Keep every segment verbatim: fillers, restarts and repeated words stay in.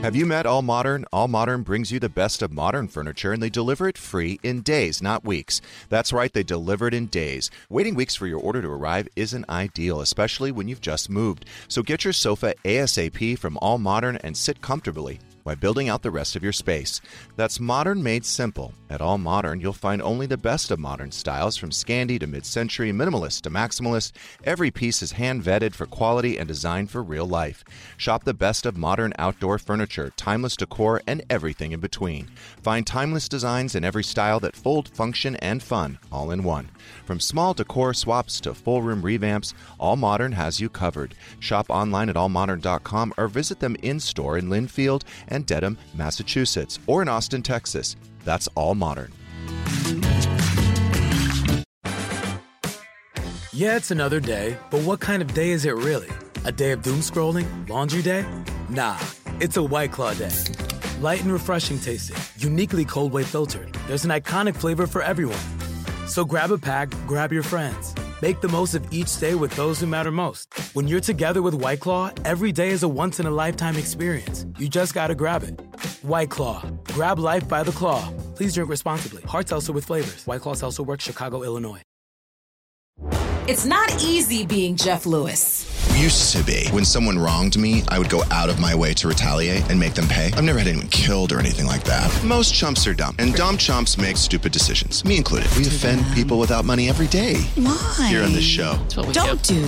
Have you met All Modern? All Modern brings you the best of modern furniture, and they deliver it free in days, not weeks. That's right, they deliver it in days. Waiting weeks for your order to arrive isn't ideal, especially when you've just moved. So get your sofa ASAP from All Modern and sit comfortably while building out the rest of your space. That's modern made simple. At All Modern, you'll find only the best of modern styles, from Scandi to mid-century, minimalist to maximalist. Every piece is hand-vetted for quality and designed for real life. Shop the best of modern outdoor furniture, timeless decor, and everything in between. Find timeless designs in every style that fold, function, and fun all in one. From small decor swaps to full-room revamps, All Modern has you covered. Shop online at all modern dot com or visit them in-store in Linfield and Dedham, Massachusetts, or in Austin, Texas. That's All Modern. Yeah, it's another day, but what kind of day is it really? A day of doom scrolling? Laundry day? Nah, it's a White Claw day. Light and refreshing tasting, uniquely cold way filtered. There's an iconic flavor for everyone. So grab a pack, grab your friends. Make the most of each day with those who matter most. When you're together with White Claw, every day is a once-in-a-lifetime experience. You just gotta grab it. White Claw. Grab life by the claw. Please drink responsibly. Hard seltzer with flavors. White Claw Seltzer Works, Chicago, Illinois. It's not easy being Jeff Lewis. Used to be. When someone wronged me, I would go out of my way to retaliate and make them pay. I've never had anyone killed or anything like that. Most chumps are dumb, and dumb chumps make stupid decisions, me included. We offend people without money every day. Why? Here on this show. Don't do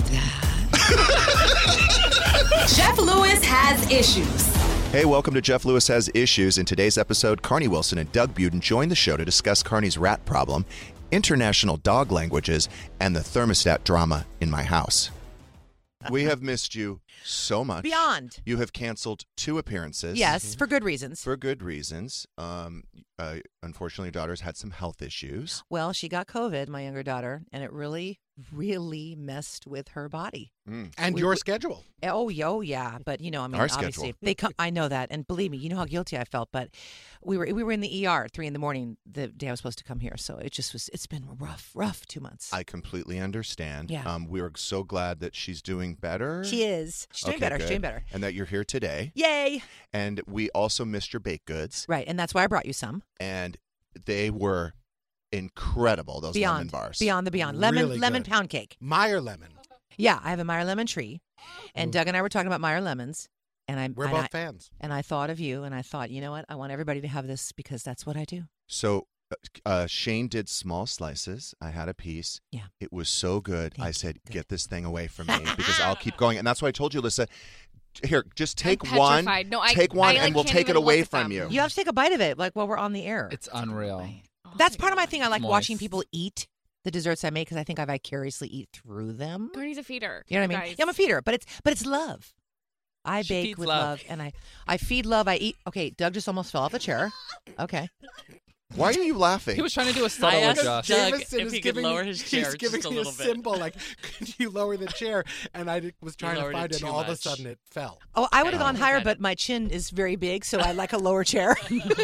that. Jeff Lewis has issues. Hey, welcome to Jeff Lewis Has Issues. In today's episode, Carney Wilson and Doug Buden join the show to discuss Carney's rat problem, international dog languages, and the thermostat drama in my house. We have missed you so much. Beyond. You have canceled two appearances. Yes, for good reasons. For good reasons. Um, uh, unfortunately, your daughter's had some health issues. Well, she got COVID, my younger daughter, and it really, really messed with her body. Mm. And We- your we- schedule. Oh, yo, yeah, but you know, I mean, Our obviously, schedule. they come. I know that, and believe me, you know how guilty I felt. But we were we were in the E R at three in the morning the day I was supposed to come here, so it just was. It's been rough, rough two months. I completely understand. Yeah. Um, we are so glad that she's doing better. She is. She's doing Okay, better. She's good. doing better. And that you're here today. Yay! And we also missed your baked goods. Right, and that's why I brought you some. And they were incredible, those Beyond lemon bars. Beyond the beyond. Lemon Really lemon good. pound cake. Meyer lemon. Yeah, I have a Meyer lemon tree, and Doug and I were talking about Meyer lemons, and I We're and both I, fans. and I thought of you, and I thought, you know what? I want everybody to have this because that's what I do. So uh, Shane did small slices. I had a piece. Yeah. It was so good. Thank I you. said, Good. get this thing away from me because I'll keep going. And that's why I told you, Alyssa, here, just take I'm one. petrified. No, I- take one I, like, and we'll can't take it even away look at from them. you. You have to take a bite of it, like while we're on the air. It's unreal. That's part of my thing. I like Moist. watching people eat the desserts I make because I think I vicariously eat through them. Carney's a feeder. You know what I mean? Guys. Yeah, I'm a feeder, but it's but it's love. I She bake feeds with love. love. and I I feed love. I eat. Okay, Doug just almost fell off the chair. Okay, Why are you laughing? He was trying to do a subtle asked adjust. Doug Jameson if is he could giving lower me- his chair He's giving just a me little a bit. symbol like, could you lower the chair? And I did- was trying to lowered find it it, and too all of a much. sudden it fell. oh, I would have Oh. gone higher, Got it. but my chin is very big, so I like a lower chair.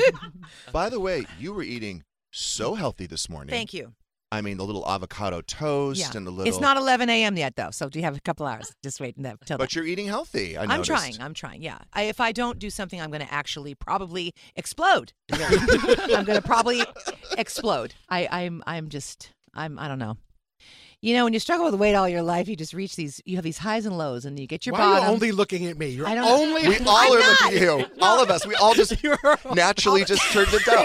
By the way, you were eating so healthy this morning. Thank you. I mean, the little avocado toast Yeah, and the little. it's not eleven a.m. yet though, so do you have a couple hours? Just wait until But then. you're eating healthy. I I'm noticed. trying. I'm trying. Yeah. I, if I don't do something, I'm going to actually probably explode. I'm going to probably explode. I, I'm. I'm just. I'm. I don't know. You know, when you struggle with weight all your life, you just reach these. You have these highs and lows, and you get your Why bottom. are you only looking at me? You're I don't- only. We all I'm are not. looking at you. All of us. We all just You're naturally just turned it down.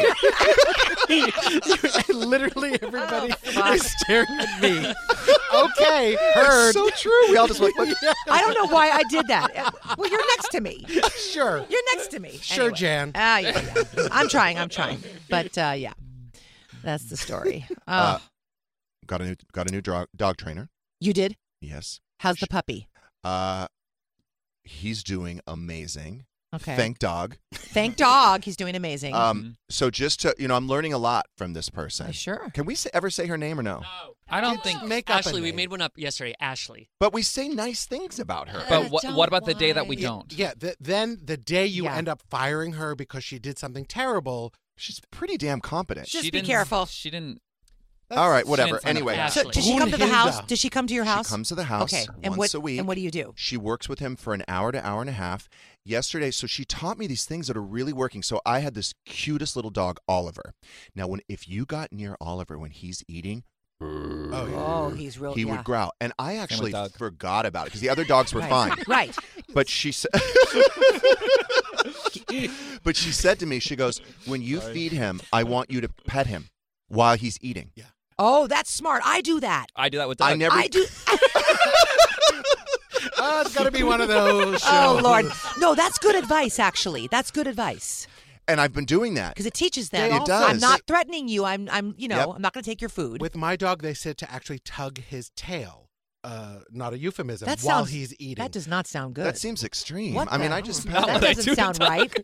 literally everybody fuck. is staring at me. Okay, heard. It's so true. We all just went, look. I don't know why I did that. Well, you're next to me. Sure. You're next to me. Sure, Anyway. Jan. Ah, yeah, yeah. I'm trying. I'm trying. But uh, yeah, that's the story. Oh, Uh, got a new got a new dog, dog trainer. you did? Yes. How's the puppy? Uh, he's doing amazing. Okay. Thank dog. Thank dog. He's doing amazing. Um, so just to you know, I'm learning a lot from this person. Uh, sure. Can we say, ever say her name or no? I don't Just think. make up a Ashley, we name. made one up yesterday. Ashley. But we say nice things about her. But what, what about the day that we Yeah, don't? Yeah, th- then the day you Yeah. end up firing her because she did something terrible, She's pretty damn competent. Just she be didn't- careful. She didn't. All right, whatever. didn't sign up for Anyway, that. So does she come to the house? Does she come to your house? She comes to the house Okay. And once what, a week. And what do you do? She works with him for an hour to hour and a half. Yesterday, so she taught me these things that are really working. So I had this cutest little dog, Oliver. Now, when if you got near Oliver when he's eating, Oh, yeah. Oh, he's real. he yeah. would growl. And I actually Doug. forgot about it because the other dogs were Right. fine. Right. But she said, but she said to me, she goes, when you feed him, I want you to pet him while he's eating. Yeah. Oh, that's smart. I do that. I do that with Doug. I never. I do. Oh, it's got to be one of those shows. Oh, Lord. No, that's good advice, actually. That's good advice. And I've been doing that. Because it teaches them. It also- I'm does. not threatening you. I'm, I'm, you know, Yep. I'm not going to take your food. With my dog, they said to actually tug his tail. Uh, not a euphemism. That while sounds- he's eating. That does not sound good. That seems extreme. What I mean, the- I just Not That what I doesn't do sound to Doug. right.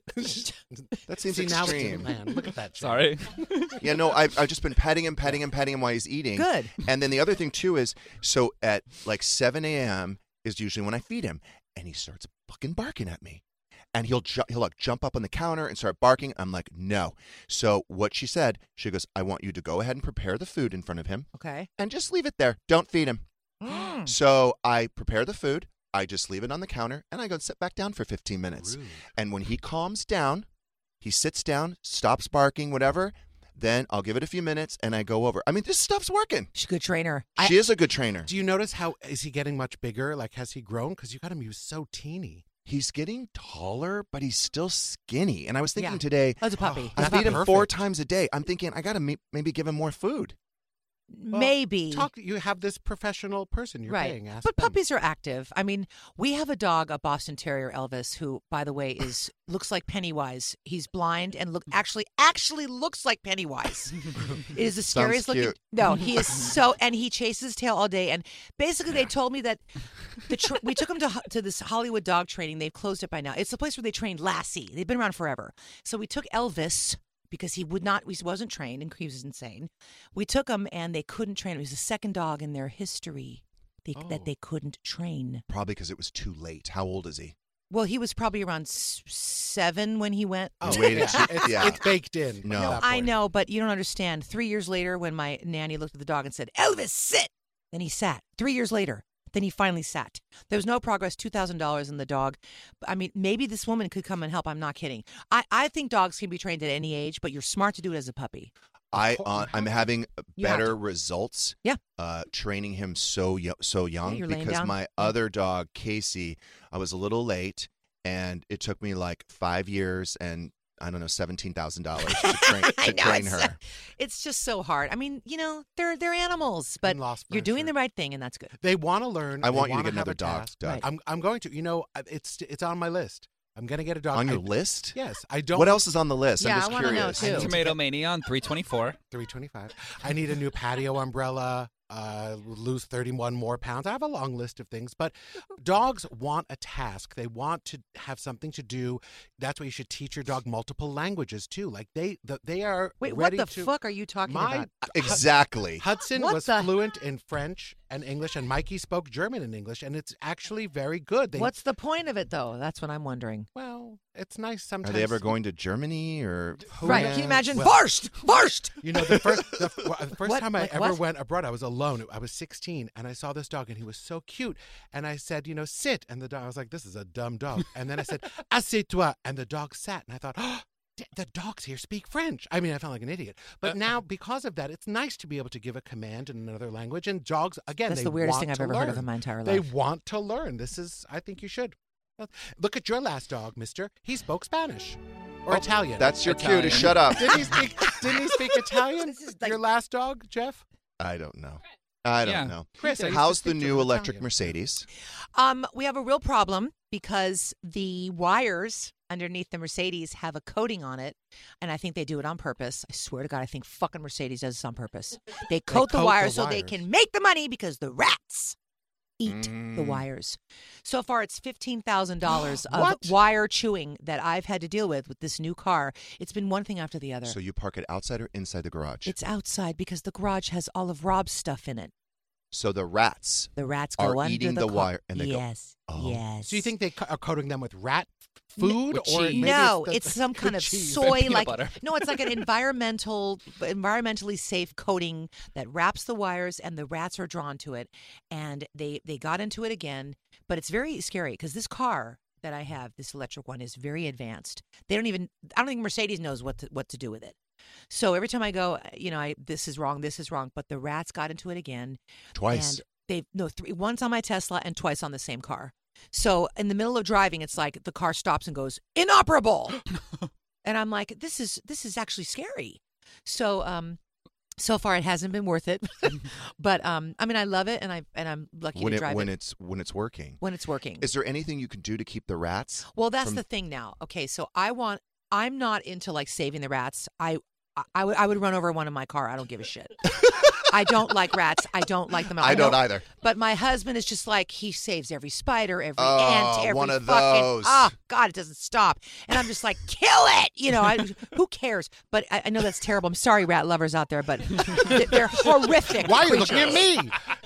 that seems See, now it's in extreme. man. Look at that. Shit. Sorry. Yeah, no, I've, I've just been petting him, petting him, petting him while he's eating. Good. And then the other thing, too, is so at like seven a.m. is usually when I feed him, and he starts fucking barking at me. And he'll, ju- he'll like jump up on the counter and start barking. I'm like, no. So what she said, she goes, I want you to go ahead and prepare the food in front of him Okay. and just leave it there. Don't feed him. Mm. So I prepare the food. I just leave it on the counter, and I go sit back down for fifteen minutes. Rude. And when he calms down, he sits down, stops barking, whatever. Then I'll give it a few minutes, and I go over. I mean, this stuff's working. She's a good trainer. She is a good trainer. Do you notice how is he getting much bigger? Like, has he grown? Because you got him. He was so teeny. He's getting taller, but he's still skinny. And I was thinking Yeah. today, That's a puppy. Oh, I That's feed him not four perfect. times a day. I'm thinking I got to maybe give him more food. Well, Maybe. Talk. You have this professional person you're right. paying. Ask But them. puppies are active. I mean, we have a dog, a Boston Terrier, Elvis, who, by the way, is looks like Pennywise. He's blind and look actually actually looks like Pennywise. It is the Sounds scariest looking. cute. No, he is so, and he chases his tail all day. And basically, they told me that the tr- we took him to ho- to this Hollywood dog training. They've closed it by now. It's the place where they trained Lassie. They've been around forever. So we took Elvis. Because he would not, he wasn't trained, and he was insane. We took him, and they couldn't train him. He was the second dog in their history they, Oh. that they couldn't train. Probably because it was too late. How old is he? Well, he was probably around s- seven when he went. Oh, Wait, yeah. it's- It's, yeah. it's baked in. No. at No, that I point. know, but you don't understand. Three years later, when my nanny looked at the dog and said, "Elvis, sit," then he sat. Three years later, then he finally sat. There was no progress. Two thousand dollars in the dog. I mean, maybe this woman could come and help. I'm not kidding. I, I think dogs can be trained at any age, but you're smart to do it as a puppy. I course, uh, you I'm have having You have better to. results. Yeah. Uh, training him so yo- so young you're laying because down. my other dog Casey, I was a little late, and it took me like five years and I don't know seventeen thousand dollars to train I to know, train it's, her. It's just so hard. I mean, you know, they're they're animals, but lost you're doing furniture. the right thing, and that's good. They want to learn. I they want you to wanna get have another a dog, task. Doug. Right. I'm I'm going to. You know, it's it's on my list. I'm gonna get a dog On your I- list? Yes, I don't. What else is on the list? Yeah, I'm just I wanna know, curious. too. Tomato Mania on three twenty-four. three twenty-five. I need a new patio umbrella. Uh, lose thirty-one more pounds. I have a long list of things, but dogs want a task. They want to have something to do. That's why you should teach your dog multiple languages too. Like they, the, they are Wait, ready what the to. fuck are you talking my about? Exactly. Hudson What was the- fluent in French and English, and Mikey spoke German and English, and it's actually very good. They, What's the point of it, though? That's what I'm wondering. well, it's nice Are sometimes. they ever going to Germany or Right? France? Can you imagine? Well- Varsht, Varsht. You know, the first the, well, the first What? time I Like ever what? went abroad, I was alone. I was sixteen, and I saw this dog, and he was so cute. And I said, you know, sit. And the dog, I was like, this is a dumb dog. And then I said, assieds-toi. And the dog sat, and I thought, oh, d- the dogs here speak French. I mean, I felt like an idiot. But now, because of that, it's nice to be able to give a command in another language. And dogs, again, That's they the weirdest want thing I've to ever heard of learn. in my entire They life. want to learn. This is, I think you should. Look at your last dog, mister. He spoke Spanish or Oh, Italian. That's your cue Italian. to shut up. Didn't he speak? Didn't he speak Italian? This is like- Your last dog, Jeff? I don't know. I don't Yeah. know. Chris, I used to How's the speak to new him electric Italian. Mercedes? Um, we have a real problem because the wires underneath the Mercedes have a coating on it, and I think they do it on purpose. I swear to God, I think fucking Mercedes does this on purpose. They coat, coat the the wires so they wires. can make the money because the rats eat the Mm. wires. So far, it's fifteen thousand dollars of What? wire chewing that I've had to deal with with this new car. It's been one thing after the other. So you park it outside or inside the garage? It's outside because the garage has all of Rob's stuff in it. So the rats The rats go are under eating the, the car. wire and they go, yes, "Oh." yes. So you think they co- are coating them with rat food With or cheese. maybe no, it's, the, it's some kind of cheese. soy Peanut like butter. no, it's like an environmental environmentally safe coating that wraps the wires and the rats are drawn to it and they they got into it again, but it's very scary because this car that I have, this electric one, is very advanced. They don't even I don't think Mercedes knows what to, what to do with it. So every time I go, you know, I this is wrong, this is wrong, but the rats got into it again. Twice. And they've no three once on my Tesla and twice on the same car. So in the middle of driving, it's like the car stops and goes inoperable, and I'm like, this is this is actually scary. So um, so far it hasn't been worth it, but um, I mean I love it, and I and I'm lucky when to it drive when it it's when it's working. when it's working. Is there anything you can do to keep the rats? Well, that's from- the thing now. Okay, so I want. I'm not into like saving the rats. I I would I would run over one in my car. I don't give a shit. I don't like rats. I don't like them. I don't either. But my husband is just like, he saves every spider, every Oh, ant, every one of fucking. those. Oh God, it doesn't stop. And I'm just like, kill it. You know, I, who cares? But I, I know that's terrible. I'm sorry, rat lovers out there, but they're horrific. Why are you looking creatures. at me?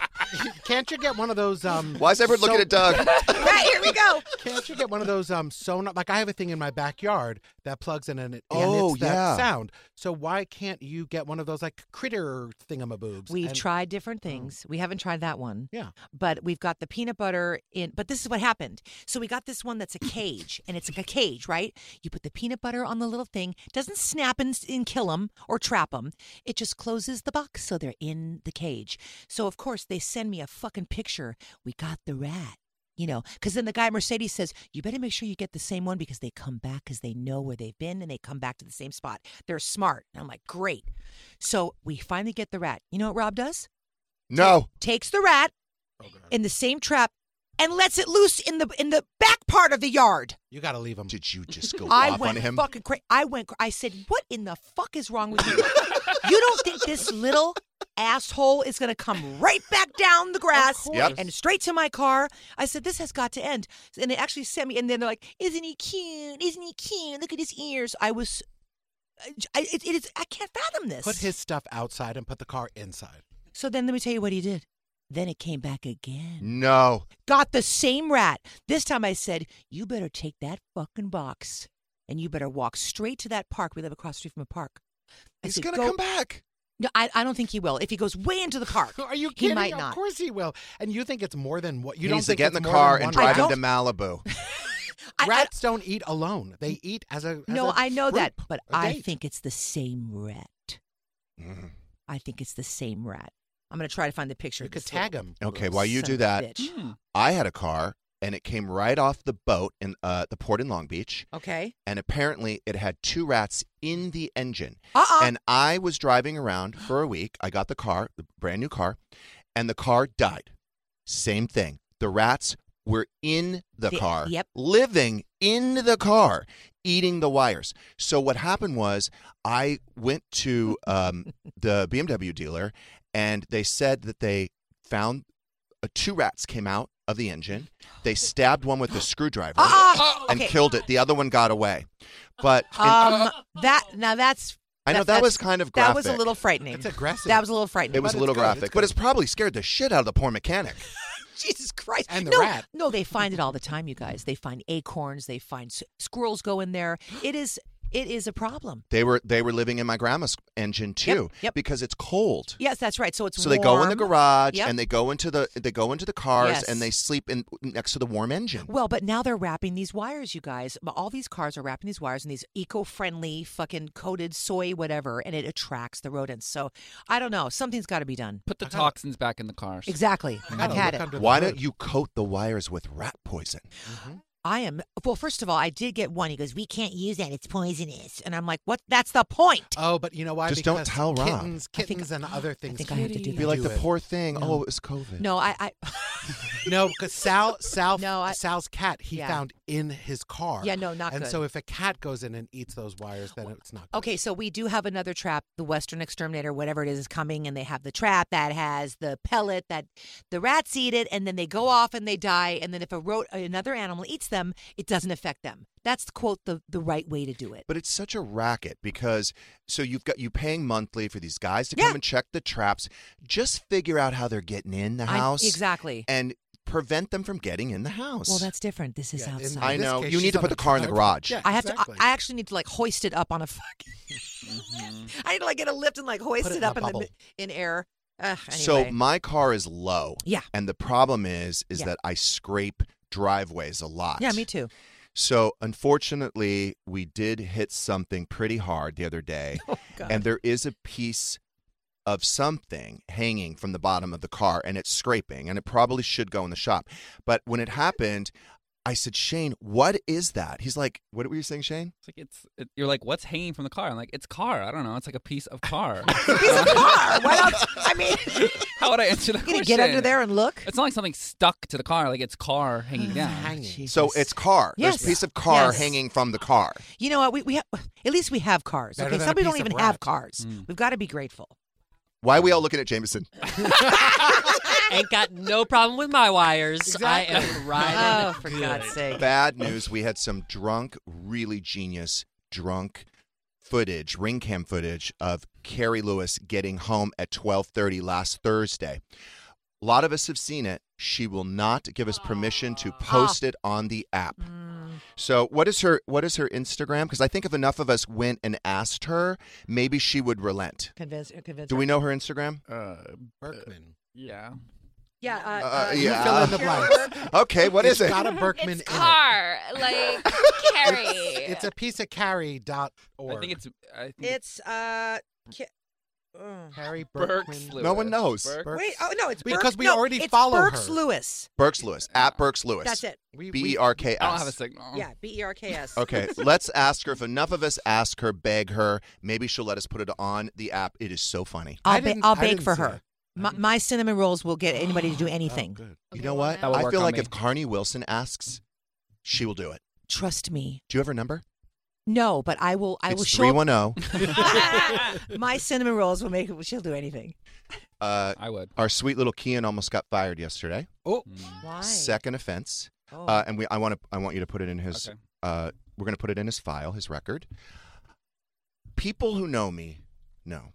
Can't you get one of those? Um, Why is everyone looking at Doug? Right, here we go. Can't you get one of those um sonar? Like I have a thing in my backyard that plugs in and it Oh, emits that yeah. sound. So why can't you get one of those like critter thingamaboobs? We've and, tried different things. We haven't tried that one. Yeah. But we've got the peanut butter in. But this is what happened. So we got this one that's a cage, and it's like a cage, right? You put the peanut butter on the little thing. Doesn't snap and, and kill them or trap them. It just closes the box so they're in the cage. So of course they send me a fucking picture. We got the rat. You know, because then the guy at Mercedes says, you better make sure you get the same one because they come back because they know where they've been and they come back to the same spot. They're smart. And I'm like, great. So we finally get the rat. You know what Rob does? No. Takes the rat in the same trap and lets it loose in the in the back part of the yard. You got to leave them. Did you just go I off went on him? fucking crazy. I went. I said, "What in the fuck is wrong with you? You don't think this little asshole is going to come right back down the grass Yep. and straight to my car?" I said, "This has got to end." And they actually sent me. And then they're like, "Isn't he cute? Isn't he cute? Look at his ears." I was. I, it, it is. I can't fathom this. Put his stuff outside and put the car inside. So then let me tell you what he did. Then it came back again. No. Got the same rat. This time I said, you better take that fucking box and you better walk straight to that park. We live across the street from a park. I He's said, gonna "Go-" come back. No, I, I don't think he will. If he goes way into the park, Are you he kidding? might Of not. course he will. And you think it's more than what? You he don't needs to think get in it's the more car than and one drive rat? him to Malibu. I, I, Rats don't eat alone. They eat as a. As no, a I know that, group, but a I date. think it's the same rat. Mm. I think it's the same rat. I'm going to try to find the picture. You of could this tag little him. Okay, while you son do of a that, bitch. Hmm. I had a car and it came right off the boat in uh, the port in Long Beach, Okay. and apparently it had two rats in the engine. Uh-uh. And I was driving around for a week. I got the car, the brand new car, and the car died. Same thing. The rats were in the The- car, yep. living in the car, eating the wires. So what happened was I went to um, the B M W dealer, and they said that they found uh, two rats came out of the engine. They stabbed one with a screwdriver Uh-uh. and Okay. killed it. The other one got away. But in- Um, that now that's. I know that that's- was kind of graphic. That was a little frightening. It's aggressive. That was a little frightening. It was But a little it's good, graphic, it's but good. it's probably scared the shit out of the poor mechanic. Jesus Christ. And the no, rat. No, they find it all the time, you guys. They find acorns. They find s- squirrels go in there. It is it is a problem. They were they were living in my grandma's engine too, yep. because it's cold. Yes, that's right. So it's So they go in the warm. garage Yep. and they go into the they go into the cars Yes. and they sleep in next to the warm engine. Well, but now they're wrapping these wires, you guys. All these cars are wrapping these wires in these eco-friendly, fucking coated soy, whatever, and it attracts the rodents. So I don't know. Something's got to be done. Put the I gotta- toxins back in the cars. Exactly. I I've gotta had look it. under the Why hood. don't you coat the wires with rat poison? Mhm. I am. Well, first of all, I did get one. He goes, "We can't use that. It's poisonous." And I'm like, "What? That's the point." Oh, but you know why? Just don't Because tell Rob. kittens, I think- kittens, and other things. think I have to do do Be like the it. poor thing. No. Oh, it was COVID. No, I. I No, because Sal, Sal, No, I- Sal's cat he Yeah. found in his car. Yeah, no, not And good. so if a cat goes in and eats those wires, then it's not good. Okay, so we do have another trap. The Western Exterminator, whatever it is, is coming, and they have the trap that has the pellet that the rats eat it, and then they go off and they die. And then if a ro- another animal eats them, it doesn't affect them. That's quote the the right way to do it. But it's such a racket because so you've got you paying monthly for these guys to Yeah. come and check the traps. Just figure out how they're getting in the I- house. exactly. And prevent them from getting in the house. Well, that's different. This is Yeah, in- outside. I in this know. case, You need she's to on put a the car in the driveway. garage. Yeah, I have exactly. to. I actually need to like hoist it up on a fucking. I need to like get a lift and like hoist Put it it in up a in the bubble. mi- in air. Ugh, So anyway. my car is low. Yeah. And the problem is, is Yeah. that I scrape driveways a lot. Yeah, me too. So unfortunately, we did hit something pretty hard the other day. Oh, God. And there is a piece of something hanging from the bottom of the car, and it's scraping, and it probably should go in the shop. But when it happened, I said, Shane, what is that? He's like, what were you saying, Shane? It's like it's. It, you're like, what's hanging from the car? I'm like, it's car. I don't know. It's like a piece of car. Piece of car. Why not? I mean, How would I answer that you gonna question? get under there and look. It's not like something stuck to the car. Like it's car hanging down. Hanging. So it's car. Yes. There's a piece of car Yes. hanging from the car. You know what? We we ha- at least we have cars. Better Okay, than some a people don't piece of even have rat. cars. Mm. We've got to be grateful. Why are we all looking at Jameson? Ain't got no problem with my wires. Exactly. I am riding. Oh, for good. God's sake! Bad news. We had some drunk, really genius drunk footage, ring cam footage of Carrie Lewis getting home at twelve thirty last Thursday. A lot of us have seen it. She will not give us permission to post it on the app. So what is her what is her Instagram? Because I think if enough of us went and asked her, maybe she would relent. Convince, convince. Do her. we know her Instagram? Uh, Berkman. yeah. Yeah. Uh, Uh, uh, yeah. fill in the blanks. Okay, what is It's it? got a Berkman It's in it. car, like Carrie. It's a piece of carry dot org. I think it's. I think it's uh. Ki- uh, Harry Burks Berkman. Lewis. No one knows. Burks. Wait. Oh no, it's Because Burks- we no, already it's follow Burks her. Lewis. Burks Lewis. At Burks Lewis. That's it. We, B we- E R K S. I don't have a signal. Yeah. B E R K S. Okay, let's ask her. If enough of us ask her, beg her, maybe she'll let us put it on the app. It is so funny. I'll I ba- didn't- I'll I bake didn't for see her. it. My, my cinnamon rolls will get anybody to do anything. Oh, good. You Okay, know well, what? now- That will I work feel on like me. if Carney Wilson asks, she will do it. Trust me. Do you have her number? No, but I will. I will it's show. three one zero. My cinnamon rolls will make it. She'll do anything. Uh, I would. Our sweet little Kian almost got fired yesterday. Oh, Why? Second offense. Oh. Uh, and we, I want to, I want you to put it in his. Okay. Uh, we're going to put it in his file, his record. People who know me know.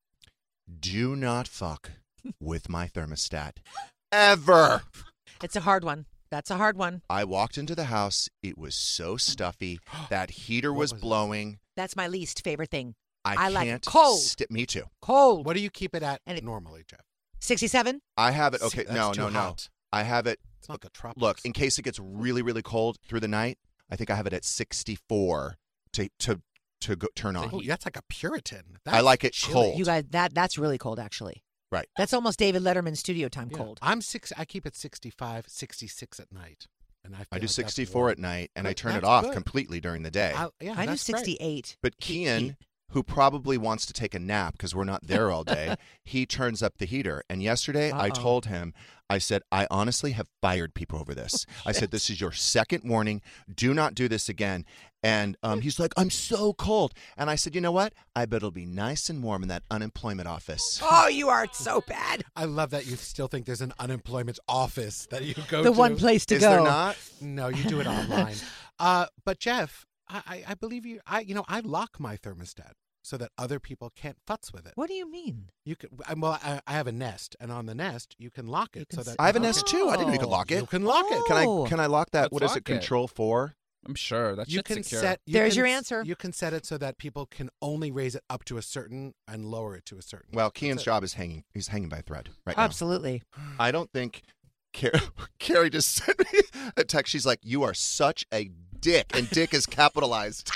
Do not fuck with my thermostat, ever. It's a hard one. That's a hard one. I walked into the house. It was so stuffy. That heater What was, was it? blowing. That's my least favorite thing. I, I can't like it cold. sti- me too. Cold. what do you keep it at And it- normally, Jeff? sixty-seven. I have it. See, Okay, that's no, too no, no. hot. I have it. It's like a tropics. Look, in case it gets really, really cold through the night, I think I have it at sixty-four to to to go, turn on. Oh, that's like a Puritan. I That's like it chilly. cold. You guys, that that's really cold, actually. Right. That's almost David Letterman studio time Yeah. cold. I'm six. I keep it sixty-five, sixty-six at night, and I. Feel I do like that's sixty-four warm. at night, and I Good. turn it That's off good. completely during the day. I, yeah, I do that's great. sixty-eight. But He- Kian, he- who probably wants to take a nap because we're not there all day, he turns up the heater. And yesterday I Uh-oh. told him, I said, I honestly have fired people over this. I said, this is your second warning. Do not do this again. And um, he's like, I'm so cold. And I said, you know what? I bet it'll be nice and warm in that unemployment office. Oh, you are so bad. I love that you still think there's an unemployment office that you go The to. one place to Is go. there not? No, you do it online. Uh, but Jeff, I, I, I believe you. I, you know, I lock my thermostat so that other people can't futz with it. What do you mean? You can. I- Well, I, I have a Nest, and on the Nest you can lock it You can so s- that I have a Nest too. I didn't know you could lock You it. can lock it. Can Oh. I can I lock that? Let's What is lock it? it. Control four? I'm sure that You shit's can secure. set. You There's can your s- answer. You can set it so that people can only raise it up to a certain and lower it to a certain. Well, That's Kian's it. job is hanging. He's hanging by a thread right now. Absolutely. I don't think Car- Carrie just sent me a text. She's like, "You are such a dick," and "dick" is capitalized.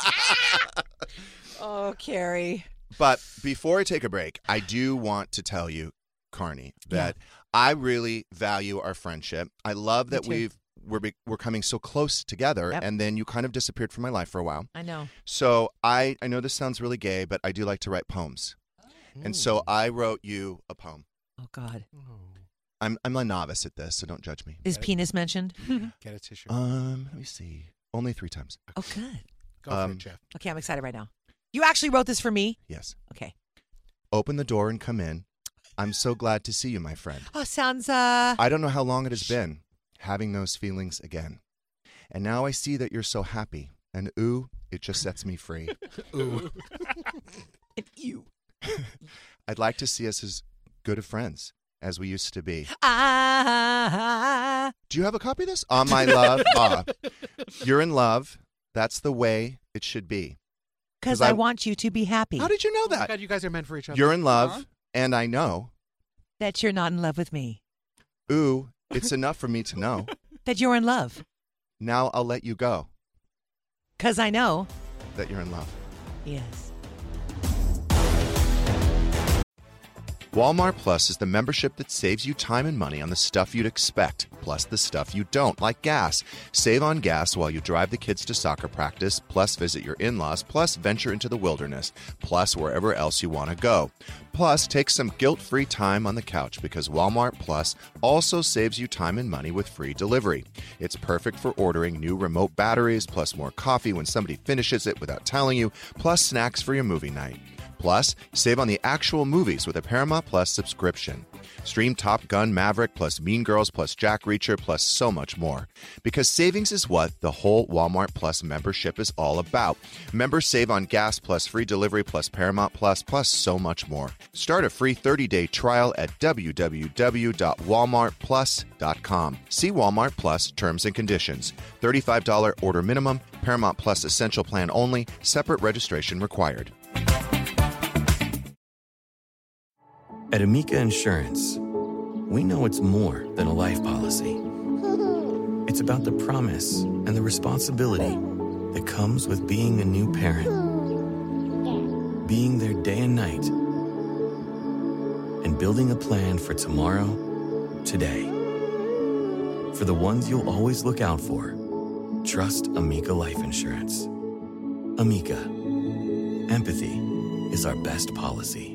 Oh, Carrie. But before I take a break, I do want to tell you, Carney, that I really value our friendship. I love Me that too. we've we're be, we're coming so close together, Yep. and then you kind of disappeared from my life for a while. I know. So I I know this sounds really gay, but I do like to write poems, and so I wrote you a poem. Oh, God. Oh, I'm I'm a novice at this, so don't judge me. Is penis mentioned? get a tissue. Um, let me see. Only three times. Oh, good. Go for um, it, Jeff. Okay, I'm excited right now. You actually wrote this for me? Yes. Okay. Open the door and come in. I'm so glad to see you, my friend. Oh, sounds, uh... I don't know how long it has been having those feelings again. And now I see that you're so happy. And ooh, it just sets me free. Ooh. you. I'd like to see us as good of friends. as we used to be. Ah. Do you have a copy of this? On my love. Ah. You're in love. That's the way it should be. Because 'Cause I I- want you to be happy. How did you know Oh my that? God, you guys are meant for each other. You're in love, Huh? and I know. That you're not in love with me. Ooh, it's enough for me to know. That you're in love. Now I'll let you go Because I know. that you're in love. Yes. Walmart Plus is the membership that saves you time and money on the stuff you'd expect, plus the stuff you don't, like gas. Save on gas while you drive the kids to soccer practice, plus visit your in-laws, plus venture into the wilderness, plus wherever else you want to go. Plus, take some guilt-free time on the couch because Walmart Plus also saves you time and money with free delivery. It's perfect for ordering new remote batteries, plus more coffee when somebody finishes it without telling you, plus snacks for your movie night. Plus, save on the actual movies with a Paramount Plus subscription. Stream Top Gun Maverick plus Mean Girls plus Jack Reacher plus so much more. Because savings is what the whole Walmart Plus membership is all about. Members save on gas plus free delivery plus Paramount Plus plus so much more. Start a free thirty-day trial at w w w dot walmart plus dot com. See Walmart Plus terms and conditions. thirty-five dollars order minimum, Paramount Plus essential plan only, separate registration required. At Amica Insurance, we know it's more than a life policy. It's about the promise and the responsibility that comes with being a new parent. Being there day and night. And building a plan for tomorrow, today. For the ones you'll always look out for, trust Amica Life Insurance. Amica. Empathy is our best policy.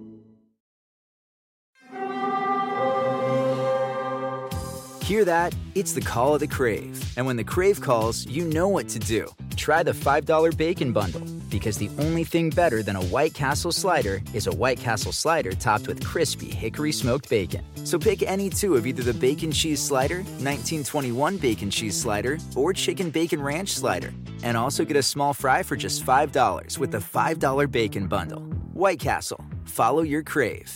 Hear that? It's the call of the Crave. And when the Crave calls, you know what to do. Try the five dollar Bacon Bundle. Because the only thing better than a White Castle slider is a White Castle slider topped with crispy hickory smoked bacon. So pick any two of either the Bacon Cheese Slider, nineteen twenty-one Bacon Cheese Slider, or Chicken Bacon Ranch Slider. And also get a small fry for just five dollars with the five dollar Bacon Bundle. White Castle. Follow your Crave.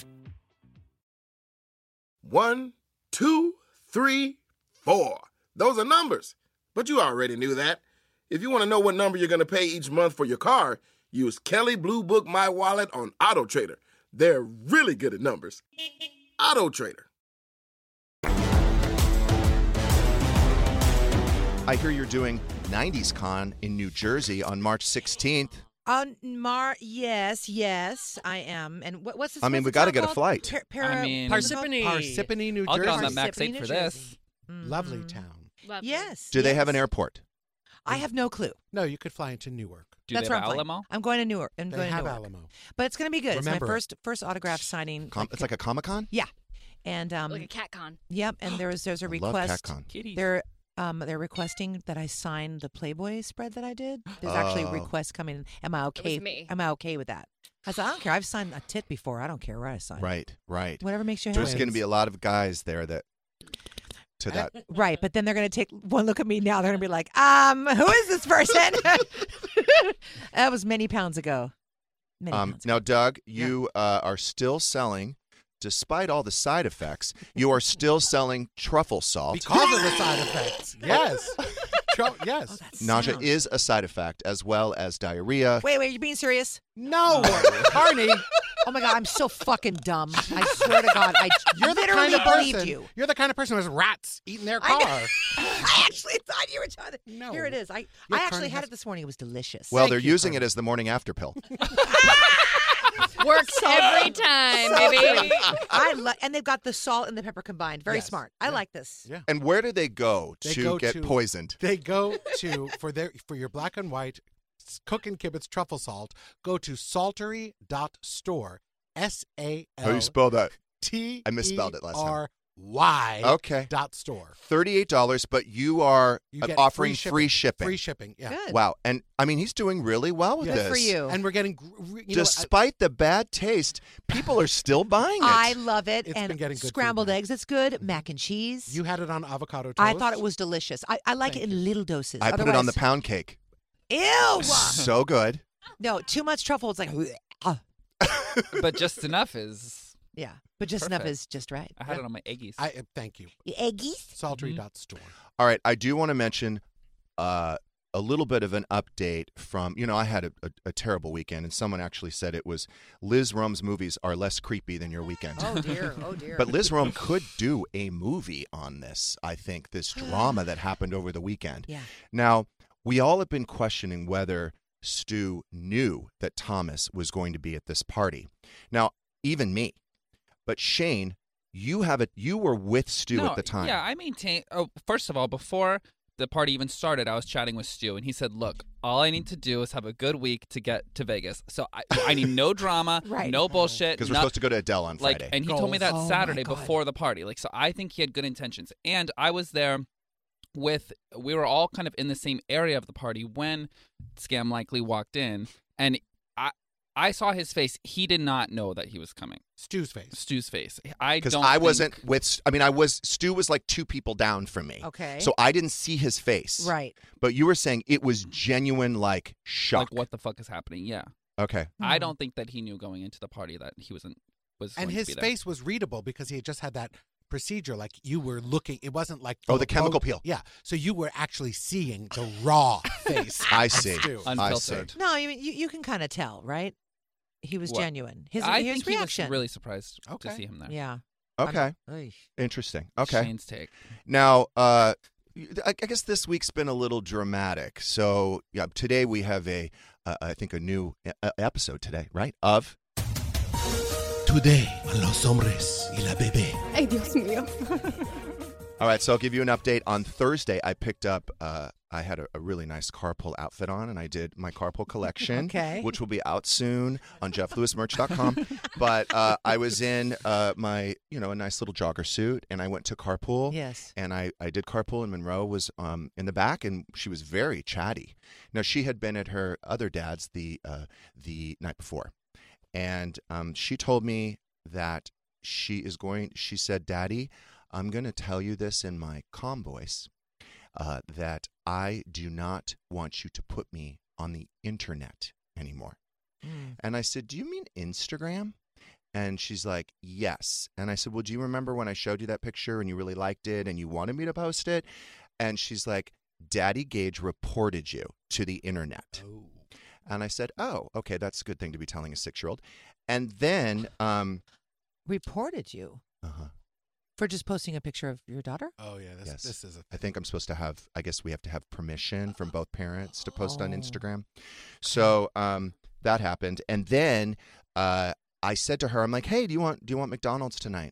One, two, three, four. Those are numbers. But you already knew that. If you want to know what number you're going to pay each month for your car, use Kelley Blue Book My Wallet on Auto Trader. They're really good at numbers. Auto Trader. I hear you're doing nineties Con in New Jersey on March sixteenth. On Mar, yes, yes, I am. And what, what's this? I mean, what's we the got to town get a called? flight. Par- para, I mean- what's it called? Parsippany. Parsippany, New I'll Jersey. get on that Max Parsippany, eight New for Jersey. this. Mhm. Lovely town. Lovely. Yes. Do they have an yes. airport? I have no clue. No, you could fly into Newark. Do That's they where have I'm flying. Alamo? I'm going to Newark. I'm They going to have Newark. Alamo. But it's going to be good. Remember- it's my first first autograph signing. Com- it's like a Comic Con? Yeah. And um Like a cat con. yep, and there's there's a I love request. CatCon. Kitties. They're um they're requesting that I sign the Playboy spread that I did. There's actually Oh. requests coming. Am I okay? me. Am I okay with that? I said I don't care. I've signed a tit before. I don't care where I sign. Right, right. Whatever makes you There's happy. going to be a lot of guys there that to that. Right, but then they're going to take one look at me now. They're going to be like, um, who is this person? That was many pounds ago. Many Um, pounds now, Doug, you uh, are still selling, despite all the side effects, you are still selling truffle salt. Because of the side effects. Yes. Tro- yes. Oh, that Nausea sound. is a side effect, as well as diarrhea. Wait, wait, you're being serious? No, Carney. Oh my God, I'm so fucking dumb. I swear to God, I You're the literally kind of believed person. you. You're the kind of person who has rats eating their I car. know. I actually thought you were trying to. No. Here it is. I, Your I carne actually had has- it this morning. It was delicious. Well, Thank they're you, using Carmen. it as the morning after pill. Works every time, So baby. good. I lo- and they've got the salt and the pepper combined. Very Yes. smart. I Yeah. like this. Yeah. And where do they go They to go get to- poisoned? They go to for their for your black and white s- Cook and Kibitz truffle salt. Go to saltery dot store. S A How do you L spell that? T I misspelled it last time. R Y Okay. dot store. thirty-eight dollars, but you are You uh, get offering free free shipping. shipping. Free shipping. Yeah. Good. Wow. And I mean, he's doing really well with Yes. this. Good for you. And we're getting gr- re- you know, I- Despite the bad taste, people are still buying it. I love it. It's and been getting good scrambled feedback. eggs. It's good. Mac and cheese. you had it on avocado toast. I thought it was delicious. I, I like Thank it in you. little doses. I put it on the Otherwise- pound cake. Ew. So good. No, too much truffle. It's like, uh, But just enough is. yeah. But just enough Perfect. is just right. I had it on my eggies. I uh, thank you. Your eggies? Sultry Mhm. dot store. All right, I do want to mention uh, a little bit of an update from, you know, I had a, a, a terrible weekend, and someone actually said it was Liz Rome's movies are less creepy than your weekend. Oh, dear. Oh, dear. But Liz Rome could do a movie on this, I think, this drama that happened over the weekend. Yeah. Now, we all have been questioning whether Stu knew that Thomas was going to be at this party. Now, even me. But Shane, you have it. You were with Stu no, at the time. Yeah, I maintain. Oh, first of all, before the party even started, I was chatting with Stu, and he said, "Look, all I need to do is have a good week to get to Vegas. So I, I need no drama, Right. no bullshit. Because we're not- supposed to go to Adele on like, Friday. and he told me that Oh, my Saturday God. before the party. Like, so I think he had good intentions, and I was there with. We were all kind of in the same area of the party when Scam Likely walked in, and I. I saw his face. He did not know that he was coming. Stu's face. Stu's face. I Because don't. I think- wasn't with, I mean, I was, Stu was like two people down from me. Okay. So I didn't see his face. Right. But you were saying it was genuine, like, shock. like what the fuck is happening. Yeah. Okay. I don't think that he knew going into the party that he wasn't was And going his to be there. face was readable because he had just had that procedure. Like you were looking, it wasn't like Oh, full the of chemical po- peel. Yeah, so you were actually seeing the raw face. I of see. Stu. I see. Unfiltered. No, I mean, you, you can kind of tell, right? He was What? genuine. His, I his think reaction. he was really surprised Okay. to see him there. Yeah. Okay. Oy. Interesting. Okay. Shane's take. Now, uh, I I guess this week's been a little dramatic. So, yeah, today we have a, uh, I think, a new uh, episode today, right? Of Today, on Los Hombres y la Bebé. Ay, Dios mío. All right, so I'll give you an update. On Thursday, I picked up, uh, I had a, a really nice carpool outfit on, and I did my carpool collection, Okay. which will be out soon on jeff lewis merch dot com. But uh, I was in uh, my, you know, a nice little jogger suit, and I went to carpool. Yes. And I, I did carpool, and Monroe was um, in the back, and she was very chatty. Now, she had been at her other dad's the, uh, the night before, and um, she told me that she is going, she said, Daddy, I'm going to tell you this in my calm voice, uh, that I do not want you to put me on the internet anymore. Mm. And I said, do you mean Instagram? And she's like, yes. And I said, well, do you remember when I showed you that picture and you really liked it and you wanted me to post it? And she's like, Daddy Gage reported you to the internet. Oh. And I said, oh, okay, that's a good thing to be telling a six-year-old. And then, um, Reported you uh-huh. for just posting a picture of your daughter? Oh yeah, this, Yes. this is a I think I'm supposed to have, I guess we have to have permission from both parents to post on Oh. Instagram. So um, that happened. And then uh, I said to her, I'm like, hey, do you want do you want McDonald's tonight?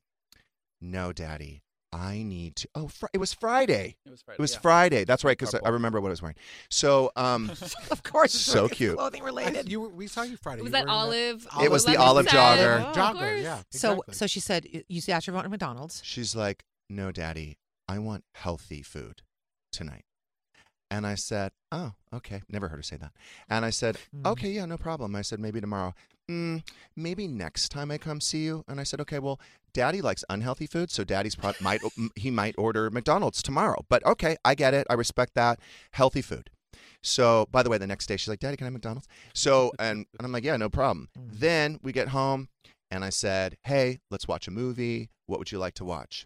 No, Daddy. I need to. Oh, fr- it was Friday. It was Friday. It was yeah. Friday. That's right, because I, Carpool. I remember what I was wearing. So um, Of course. it's So it's cute. Clothing I, related. you were, we saw you Friday. Was You that were in olive? It was the lemon olive salad? jogger. Oh, of jogger. course. Yeah. So, Exactly. so she said, you asked her about McDonald's. she's like, no, Daddy, I want healthy food tonight. And I said, oh, okay. Never heard her say that. And I said, Mm. okay, yeah, no problem. I said, maybe tomorrow. Mm, maybe next time I come see you. And I said, okay, well, Daddy likes unhealthy food, so Daddy's pro- might he might order McDonald's tomorrow. But okay, I get it. I respect that. Healthy food. So, by the way, the next day she's like, Daddy, can I have McDonald's? So, and, and I'm like, yeah, no problem. Mm. Then we get home, and I said, hey, let's watch a movie. What would you like to watch?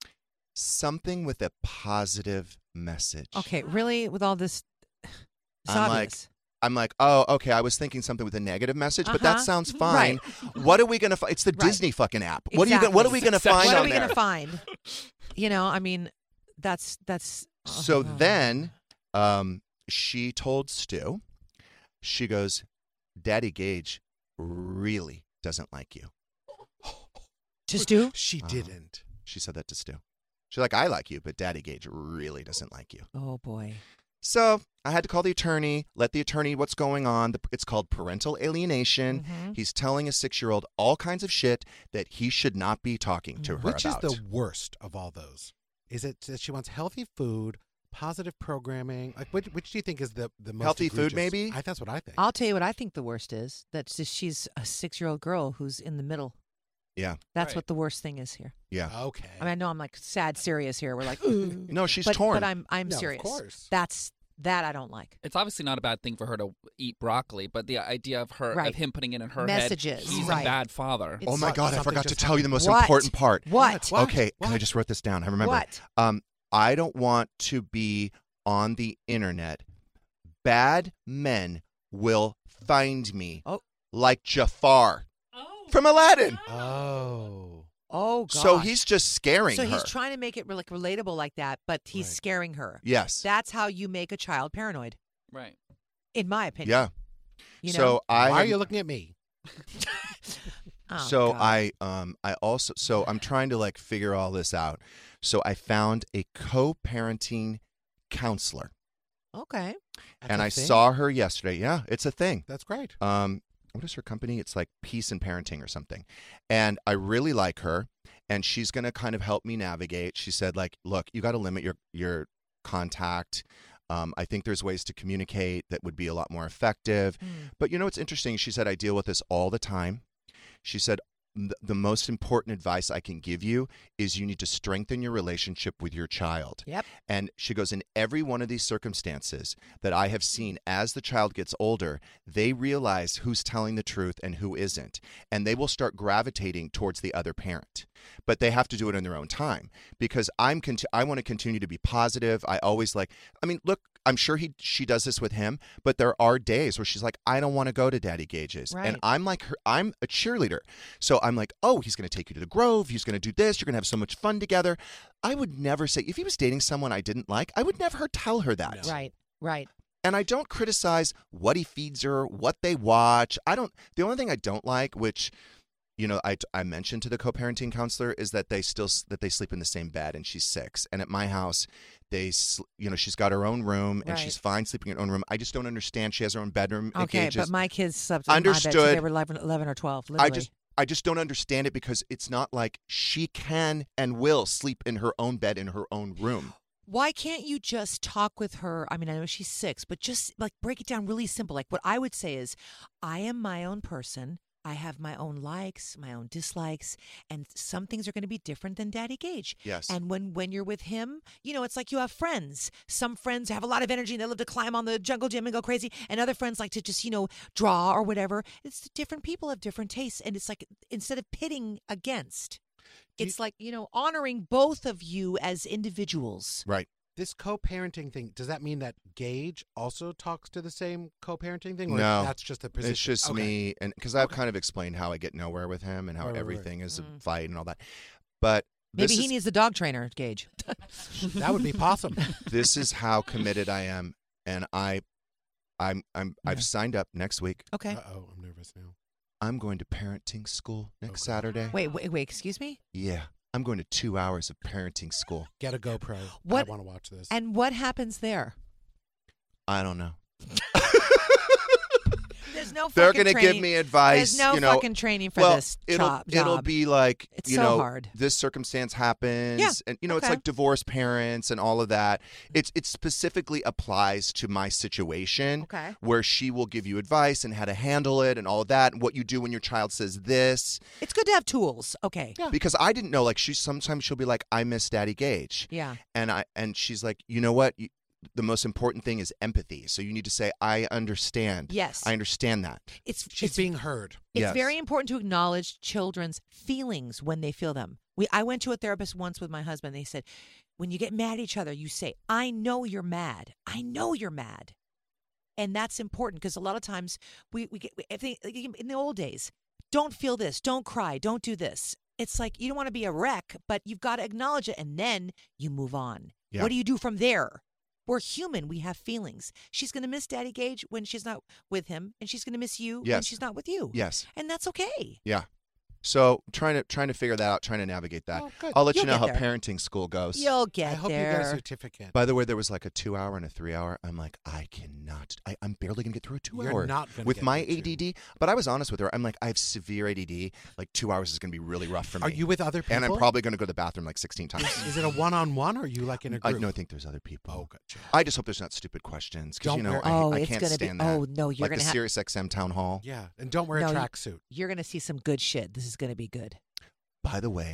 Something with a positive message. Okay, really? With all this. It's I'm like, obvious. I'm like, oh, okay. I was thinking something with a negative message, but that Uh-huh. sounds fine. Right. What are we gonna? Fi- it's the Right. Disney fucking app. What are you? Gonna, Exactly. what are we gonna find What on are we there? going to find? You know, I mean, that's that's. So oh. then, um, she told Stu, she goes, Daddy Gage really doesn't like you. To Stu? She Uh-huh. didn't. She said that to Stu. She's like, I like you, but Daddy Gage really doesn't like you. Oh boy. So I had to call the attorney, let the attorney what's going on. The- It's called parental alienation. Mhm. He's telling a six-year-old all kinds of shit that he should not be talking to her Which about. is the worst of all those? Is it that she wants healthy food, positive programming? Like, which, which do you think is the, the most Healthy food, egregious? maybe? I, that's what I think. I'll tell you what I think the worst is. That she's a six-year-old girl who's in the middle. Yeah. That's Right. what the worst thing is here. Yeah. Okay. I mean, I know I'm like sad serious here. We're like, ooh. No, she's but, torn. But I'm I'm No, of serious. course. That's That I don't like. It's obviously not a bad thing for her to eat broccoli, but the idea of her Right. of him putting it in her Messages, head, he's right. a bad father. It's- Oh my What? God, I Something forgot to just tell you the most What? important part. What? What? Okay, What? and I just wrote this down. I remember. What? Um, I don't want to be on the internet. Bad men will find me Oh. like Jafar from Aladdin. Oh. Oh, gosh. So he's just scaring So her. he's trying to make it like relatable like that, but he's Right. scaring her. Yes. That's how you make a child paranoid, Right. in my opinion. Yeah. You know? So I Why are have- you looking at me? Oh, so God. I um I also so I'm trying to like figure all this out. So I found a co-parenting counselor. Okay. That's and a I thing? saw her yesterday. Yeah, it's a thing. That's great. Um what is her company? It's like Peace and Parenting or something. And I really like her, and she's going to kind of help me navigate. She said like, "Look, you got to limit your your contact. Um, I think there's ways to communicate that would be a lot more effective." Mm. But you know what's interesting? She said, "I deal with this all the time." She said, "Th- the most important advice I can give you is you need to strengthen your relationship with your child." Yep. And she goes, in every one of these circumstances that I have seen as the child gets older, they realize who's telling the truth and who isn't. And they will start gravitating towards the other parent. But they have to do it in their own time, because I'm cont- I want to continue to be positive. I always like, I mean, look, I'm sure he she does this with him, but there are days where she's like, "I don't want to go to Daddy Gage's." Right. And I'm like her, I'm a cheerleader. So I'm like, "Oh, he's going to take you to the Grove. He's going to do this. You're going to have so much fun together." I would never say, if he was dating someone I didn't like, I would never tell her that. Right. Right. And I don't criticize what he feeds her, what they watch. I don't, the only thing I don't like, which, you know, I, I mentioned to the co-parenting counselor, is that they still, that they sleep in the same bed, and she's six. And at my house, they, sl- you know, she's got her own room, and Right. she's fine sleeping in her own room. I just don't understand. She has her own bedroom. at Okay, Gage's. but my kids slept in my bed Understood. till they were eleven, eleven or twelve, literally. I just I just don't understand it, because it's not like she can and will sleep in her own bed in her own room. Why can't you just talk with her? I mean, I know she's six, but just like break it down really simple. Like what I would say is, I am my own person. I have my own likes, my own dislikes, and some things are going to be different than Daddy Gage. Yes. And when, when you're with him, you know, it's like you have friends. Some friends have a lot of energy and they love to climb on the jungle gym and go crazy. And other friends like to just, you know, draw or whatever. It's different people have different tastes. And it's like, instead of pitting against, it's like, you know, honoring both of you as individuals. Right. This co-parenting thing, does that mean that Gage also talks to the same co-parenting thing? Or No, that's just the position? It's just Okay. me, and because I've kind of explained how I get nowhere with him and how Right, right, right. everything is Mm. a fight and all that. But Maybe this he is, needs a dog trainer, Gage. That would be possum. this is how committed I am, and I, I'm, I'm, Yeah. I've signed up next week. Okay. Uh-oh, I'm nervous now. I'm going to parenting school next Saturday. Wait, wait, wait, excuse me? Yeah, I'm going to two hours of parenting school. Get a GoPro. What- I want to watch this. And what happens there? I don't know. There's no They're fucking going to give training. me advice. There's no you know, fucking training for well, this it'll, job. It'll job. be like, It's you so know, hard. this circumstance happens, Yeah, and you know, it's okay. like divorced parents and all of that. It's it specifically applies to my situation, Okay. where she will give you advice and how to handle it and all of that, and what you do when your child says this. It's good to have tools. Okay. Yeah. Because I didn't know, like, she sometimes she'll be like, "I miss Daddy Gage," Yeah. and I and she's like, "You know what? You, the most important thing is empathy. So you need to say, I understand. Yes. I understand that." It's She's it's, being heard. It's Yes. very important to acknowledge children's feelings when they feel them. We I went to a therapist once with my husband. They said, when you get mad at each other, you say, "I know you're mad. I know you're mad." And that's important because a lot of times we, we get, I think in the old days, don't feel this, don't cry, don't do this. It's like you don't want to be a wreck, but you've got to acknowledge it and then you move on. Yeah. What do you do from there? We're human. We have feelings. She's going to miss Daddy Gage when she's not with him, and she's going to miss you when Yes. she's not with you. Yes. And that's okay. Yeah. So trying to trying to figure that out, trying to navigate that. Oh, good. I'll let You'll you know how get there. parenting school goes. You'll get I hope there. you get a certificate. By the way, there was like a two hour and a three hour. I'm like, I cannot. I, I'm barely gonna get through a two You're hour not gonna with get my through A D D. But I was honest with her. I'm like, I have severe A D D. Like two hours is gonna be really rough for me. Are you with other people? And I'm probably gonna go to the bathroom like sixteen times. Is it a one-on-one, or are you like in a I group? no, I think there's other people. Oh, gotcha. I just hope there's not stupid questions because Don't you know wear- I, Oh, I it's can't gonna be- stand that. oh, no, you're like gonna the ha- Sirius X M town hall. Yeah, and don't wear a No, you- tracksuit. You're going to see some good shit. This is going to be good. By the way,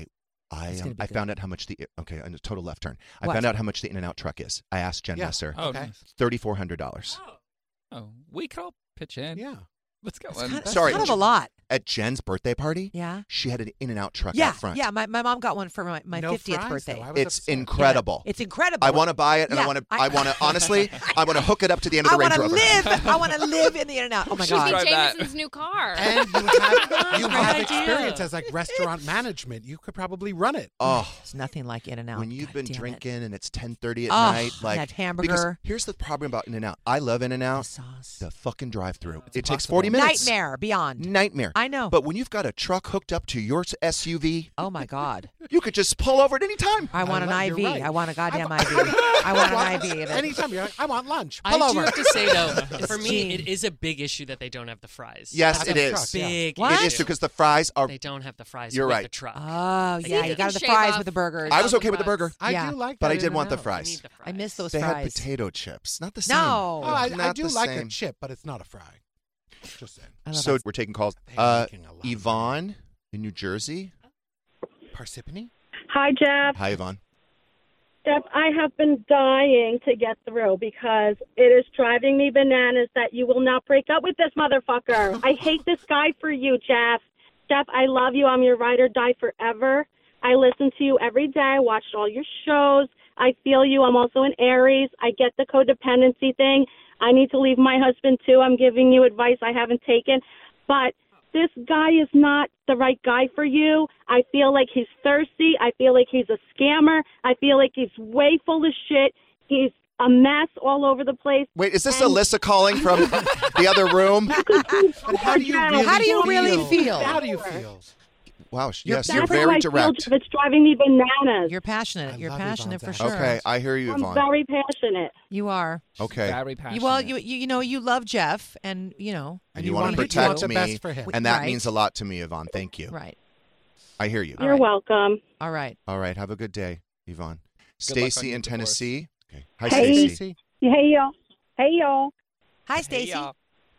I It's um, gonna be I good. found out how much the okay, a total left turn. I What? found out how much the In-N-Out truck is. I asked Jen Yeah. Messer. Oh, Okay. nice. thirty-four hundred dollars. Oh, we could all pitch in. Yeah. Let's go. It's one. kind, Sorry, kind of a lot. At Jen's birthday party, Yeah. she had an In-N-Out truck Yeah, out front. yeah. My, my mom got one for my, my No fiftieth fries, birthday. though. I was It's upset. incredible. It's incredible. I want to buy it, and I Yeah, want to. I- I, want to honestly. I want to hook it up to the end of I the Range want to Rover. live. I want to live in the In-N-Out. Oh my Should god. be Drive that. Jameson's new car. And you have, you Great have idea. experience as like restaurant management. You could probably run it. Oh, It's nothing like In-N-Out. when you've God been damn it. drinking and it's ten thirty at Oh, night, like that hamburger. Because here's the problem about In-N-Out. I love The In-N-Out. sauce. The fucking drive-through. It takes impossible. forty minutes. Nightmare beyond. Nightmare. I know. But when you've got a truck hooked up to your S U V, Oh my god. you could just pull over at any time. I want an love- I you're V. right. I want a goddamn I've- I V. I want an I V. of it. Anytime you're like, I want lunch. I Pull do over. have to say though, for me, Gene. it is a big issue that they don't have the fries. Yes, That's it a is. truck, yeah. Big What? It issue. is because the fries are. They don't have the fries. You're with right. The truck. Oh I yeah, think you got you the shave fries off- with the burgers. I was okay with the Bugs. burger, I Yeah. do like but that I did want the In-N-Out. I fries. need the fries. I miss those They had fries. potato chips. Not the same. No. Oh, I, I Not do the like same. a chip, but it's not a fry. Just saying. I love So that. we're taking calls. They are Uh, making a lot of Yvonne in New Jersey. Parsippany? Hi, Jeff. Hi, Yvonne. Jeff, I have been dying to get through because it is driving me bananas that you will not break up with this motherfucker. I hate this guy for you, Jeff. Jeff, I love you. I'm your ride or die forever. I listen to you every day. I watched all your shows. I feel you. I'm also an Aries. I get the codependency thing. I need to leave my husband, too. I'm giving you advice I haven't taken. But this guy is not the right guy for you. I feel like he's thirsty. I feel like he's a scammer. I feel like he's way full of shit. He's a mess all over the place. Wait, is this And- Alyssa calling from the other room? But how do you really How do you feel? really feel? How do you feel? Wow. sh- You're- Yes, That's you're how very I feel, direct. Jeff. It's driving me bananas. You're passionate. I You're love passionate Yvonne's for attitude. sure. Okay, I hear you, I'm Yvonne. very passionate. You are. Okay. Very You, passionate. well, you, you you know you love Jeff, and you know, And you you want want to him to do protect the me, best for him. and that Right. means a lot to me, Yvonne. Thank you. right. I hear you. All You're right. welcome. All right. All right. Have a good day, Yvonne. Good luck on Stacy your in divorce. Tennessee. Okay. Hi, Hey. Stacy. Stacey? Hey, y'all. Hey, y'all. Hi, Stacy. y'all.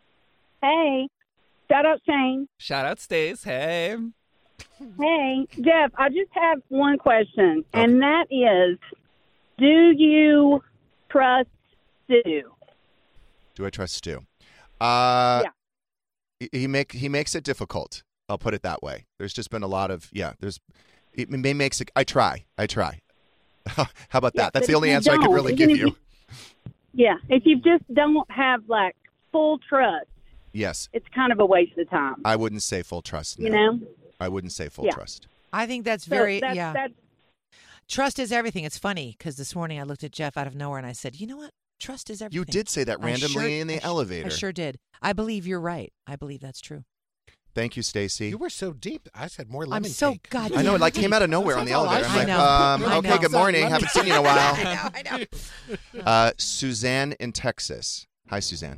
Hey. Shout out, Shane. Shout out, Stace. Hey. Hey, Jeff, I just have one question, and that is, do you trust Stu? Do I trust Stu? Uh, Yeah. he- He make he makes it difficult. I'll put it that way. There's just been a lot of yeah. There's it may makes it. I try. I try. How about Yeah, that? That's but the if only you answer I could don't, really even give if you. Yeah, if you just don't have, like, full trust, Yes, it's kind of a waste of time, I wouldn't say full trust. you no. know? I wouldn't say full Yeah. trust. I think that's So very that's, yeah. That's, Trust is everything. It's funny because this morning I looked at Jeff out of nowhere and I said, "You know what? Trust is everything." You did say that I randomly sure- in the I sh- elevator. I sure did. I believe you're right. I believe that's true. Thank you, Stacy. You were so deep. I said more I'm lemon so cake. goddamn. I know it like came out of nowhere on the That's all I elevator. I'm like, know. um, I okay, know. good morning. Lemon Haven't seen you in a while. I know. I know. Uh, Suzanne in Texas. Hi, Suzanne.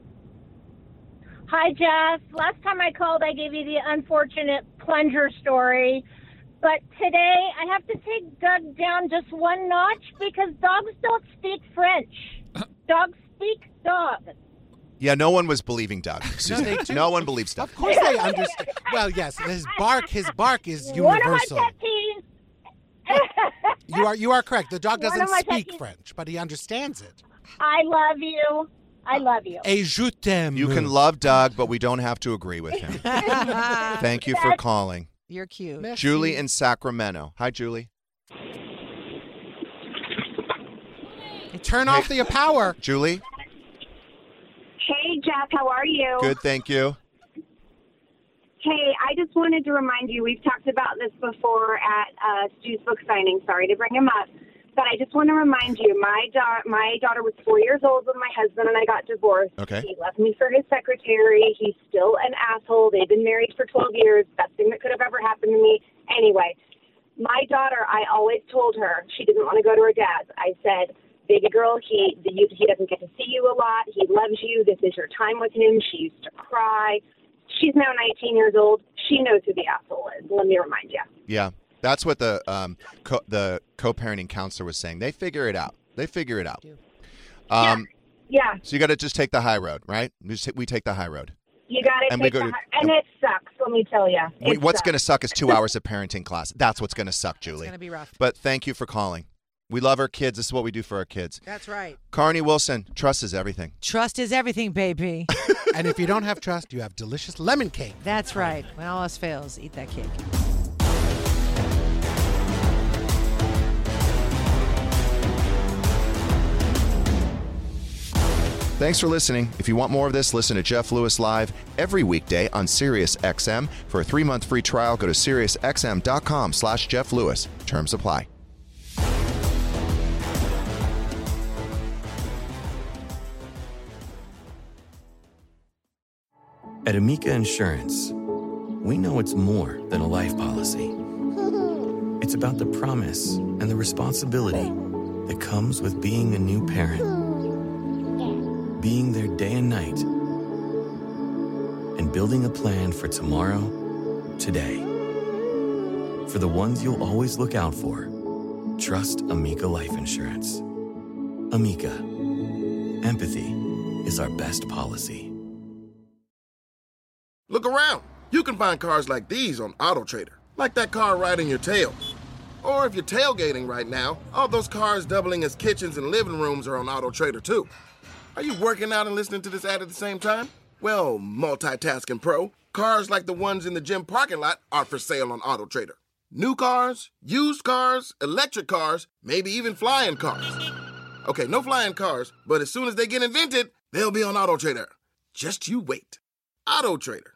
Hi, Jeff. Last time I called, I gave you the unfortunate plunger story. But today, I have to take Doug down just one notch because dogs don't speak French. Dogs speak dog. Yeah, no one was believing Doug. Suzanne. they do. No one believes Doug. Of course they understand. Well, yes, his bark, his bark is One of my universal. pet peeves. You are you are correct. The dog One doesn't of my pet speak peeves. French, but he understands it. I love you. I love you. Et je t'aime. You can love Doug, but we don't have to agree with him. Thank you for That's- calling. You're cute. Merci. Julie in Sacramento. Hi, Julie. Turn off the power. Julie, Hey, Jeff, how are you? good, thank you. Hey, I just wanted to remind you, we've talked about this before at uh, Stu's book signing. Sorry to bring him up. But I just want to remind you, my, da- my daughter was four years old when my husband and I got divorced. Okay. He left me for his secretary. He's still an asshole. They've been married for twelve years. Best thing that could have ever happened to me. Anyway, my daughter, I always told her she didn't want to go to her dad's. I said, baby girl, he he he doesn't get to see you a lot. He loves you. This is your time with him. She used to cry. She's now nineteen years old. She knows who the asshole is. Let me remind you. Yeah, that's what the um co- the co-parenting counselor was saying. They figure it out. They figure it out. Um, Yeah. So you got to just take the high road, right? We, just, we take the high road. You got to And we take go the to- hard- and it sucks. Let me tell you. We- what's going to suck is two hours of parenting class. That's what's going to suck, Julie. It's gonna be rough. But thank you for calling. We love our kids. This is what we do for our kids. That's right. Carney Wilson, trust is everything. Trust is everything, baby. And if you don't have trust, you have delicious lemon cake. That's right. When all else fails, eat that cake. Thanks for listening. If you want more of this, listen to Jeff Lewis Live every weekday on Sirius X M. For a three-month free trial, go to SiriusXM.com slash Jeff Lewis. Terms apply. At Amica Insurance, we know it's more than a life policy. It's about the promise and the responsibility that comes with being a new parent. Being there day and night, and building a plan for tomorrow, today. For the ones you'll always look out for, trust Amica Life Insurance. Amica, empathy is our best policy. Look around. You can find cars like these on AutoTrader, like that car riding your tail. Or if you're tailgating right now, all those cars doubling as kitchens and living rooms are on AutoTrader too. Are you working out and listening to this ad at the same time? Well, multitasking pro, cars like the ones in the gym parking lot are for sale on AutoTrader. New cars, used cars, electric cars, maybe even flying cars. Okay, no flying cars, but as soon as they get invented, they'll be on AutoTrader. Just you wait. AutoTrader.